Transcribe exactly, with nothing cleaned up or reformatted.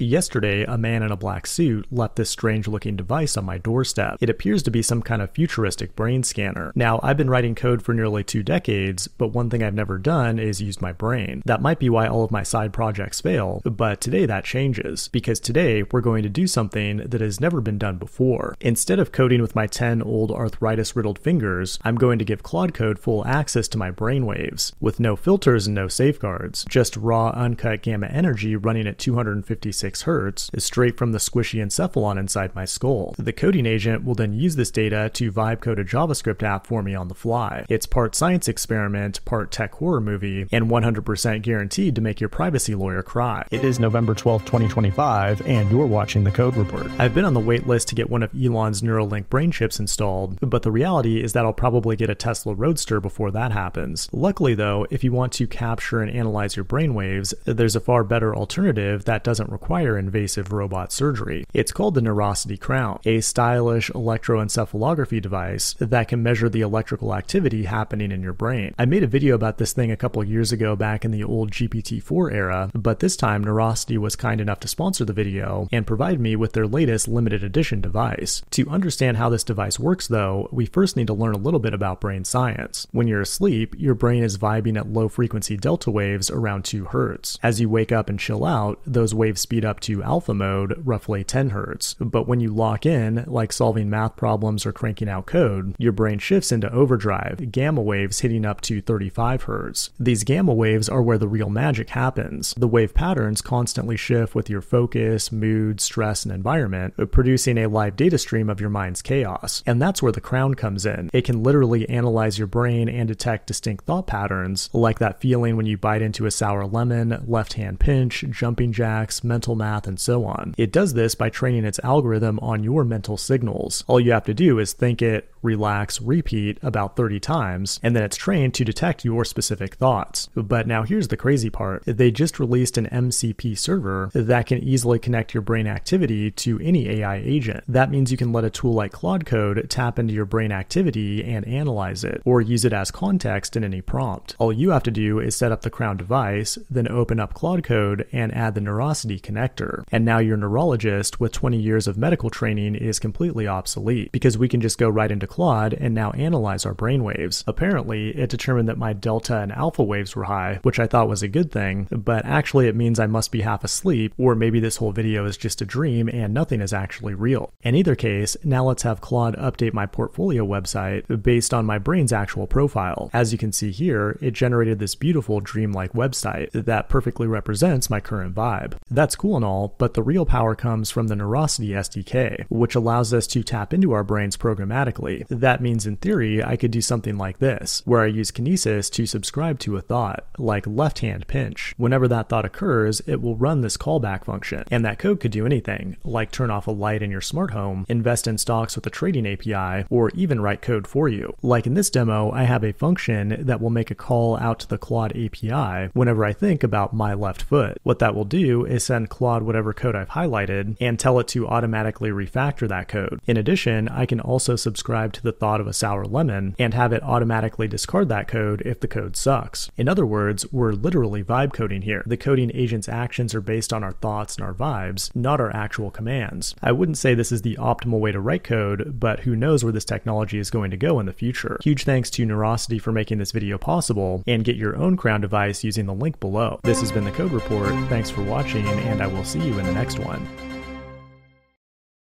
Yesterday, a man in a black suit left this strange-looking device on my doorstep. It appears to be some kind of futuristic brain scanner. Now, I've been writing code for nearly two decades, but one thing I've never done is used my brain. That might be why all of my side projects fail, but today that changes, because today we're going to do something that has never been done before. Instead of coding with my ten old arthritis-riddled fingers, I'm going to give Claude Code full access to my brainwaves, with no filters and no safeguards, just raw, uncut gamma energy running at two hundred fifty-six hertz is straight from the squishy encephalon inside my skull. The coding agent will then use this data to vibe code a JavaScript app for me on the fly. It's part science experiment, part tech horror movie, and one hundred percent guaranteed to make your privacy lawyer cry. It is November twelfth, twenty twenty-five, and you're watching The Code Report. I've been on the wait list to get one of Elon's Neuralink brain chips installed, but the reality is that I'll probably get a Tesla Roadster before that happens. Luckily though, if you want to capture and analyze your brainwaves, there's a far better alternative that doesn't require invasive robot surgery. It's called the Neurosity Crown, a stylish electroencephalography device that can measure the electrical activity happening in your brain. I made a video about this thing a couple years ago back in the old G P T four era, but this time Neurosity was kind enough to sponsor the video and provide me with their latest limited edition device. To understand how this device works though, we first need to learn a little bit about brain science. When you're asleep, your brain is vibing at low frequency delta waves around two hertz. As you wake up and chill out, those waves speed up to alpha mode, roughly ten hertz. But when you lock in, like solving math problems or cranking out code, your brain shifts into overdrive, gamma waves hitting up to thirty-five hertz. These gamma waves are where the real magic happens. The wave patterns constantly shift with your focus, mood, stress, and environment, producing a live data stream of your mind's chaos. And that's where the crown comes in. It can literally analyze your brain and detect distinct thought patterns, like that feeling when you bite into a sour lemon, left-hand pinch, jumping jacks, mental math, and so on. It does this by training its algorithm on your mental signals. All you have to do is think it, relax, repeat about thirty times, and then it's trained to detect your specific thoughts. But now here's the crazy part. They just released an M C P server that can easily connect your brain activity to any A I agent. That means you can let a tool like Claude Code tap into your brain activity and analyze it, or use it as context in any prompt. All you have to do is set up the Crown device, then open up Claude Code and add the Neurosity connector. And now your neurologist with twenty years of medical training is completely obsolete, because we can just go right into Claude and now analyze our brainwaves. Apparently, it determined that my delta and alpha waves were high, which I thought was a good thing, but actually it means I must be half asleep, or maybe this whole video is just a dream and nothing is actually real. In either case, now let's have Claude update my portfolio website based on my brain's actual profile. As you can see here, it generated this beautiful dreamlike website that perfectly represents my current vibe. That's cool and all, but the real power comes from the Neurosity S D K, which allows us to tap into our brains programmatically. That means in theory, I could do something like this, where I use Kinesis to subscribe to a thought, like left-hand pinch. Whenever that thought occurs, it will run this callback function, and that code could do anything, like turn off a light in your smart home, invest in stocks with a trading A P I, or even write code for you. Like in this demo, I have a function that will make a call out to the Claude A P I whenever I think about my left foot. What that will do is send Claude whatever code I've highlighted and tell it to automatically refactor that code. In addition, I can also subscribe to the thought of a sour lemon and have it automatically discard that code if the code sucks. In other words, we're literally vibe coding here. The coding agent's actions are based on our thoughts and our vibes, not our actual commands. I wouldn't say this is the optimal way to write code, but who knows where this technology is going to go in the future. Huge thanks to Neurosity for making this video possible, and get your own Crown device using the link below. This has been The Code Report. Thanks for watching, and I will see you in the next one.